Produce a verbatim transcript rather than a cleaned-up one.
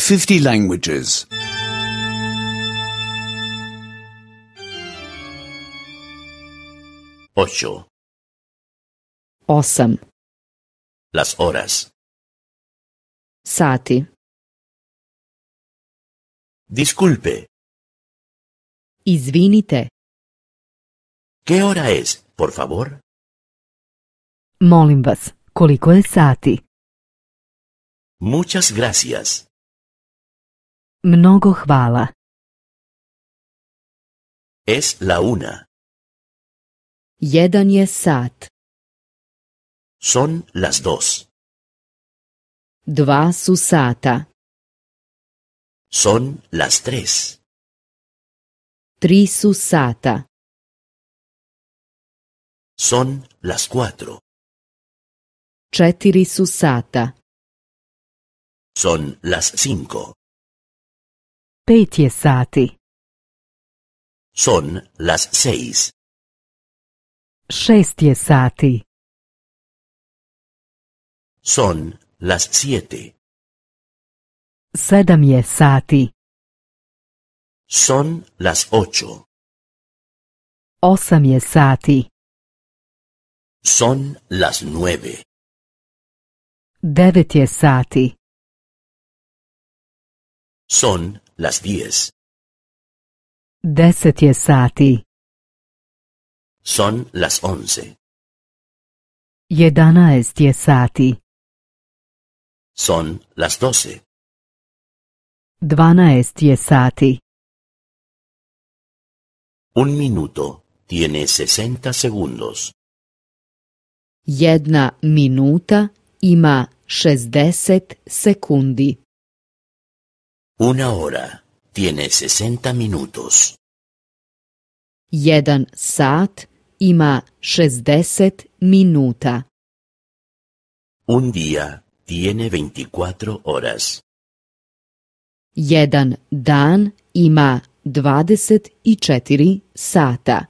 fifty languages. Ocho. Osam. Las horas. Sati. Disculpe, Izvinite. ¿qué hora es, por favor? Molim vas, koliko je sati? Muchas gracias. Mnogo hvala. Es la una. Jedan je sat. Son las dos. Dva su sata. Son las tres. Tri su sata. Son las cuatro. Četiri su sata. Son las cinco. Pet je sati. Son las seis. Šest je sati. Son las siete. Sedam je sati. Son las ocho. Osam je sati. Son las nueve. Devet je sati. Son las diez. Deset je sati. Son las once. Jedanaest je sati. Son las doce. Dvanaest je sati. Un minuto tiene sesenta segundos. Jedna minuta ima šezdeset sekundi. Una hora tiene sesenta minutos. Jedan sat ima šezdeset minuta. Un día tiene veinticuatro horas. Jedan dan ima dvadeset četiri sata.